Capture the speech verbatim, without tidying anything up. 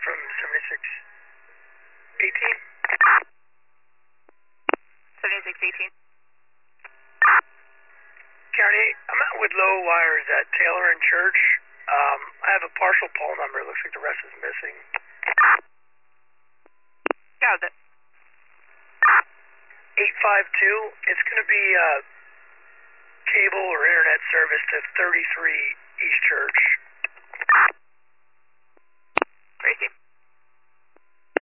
from seventy-six eighteen. seventy-six eighteen. County, I'm out with low wires at Taylor and Church. Um, I have a partial pole number. It looks like the rest is missing. Got it. eight five two. It's going to be uh, cable or internet service to thirty-three East Church.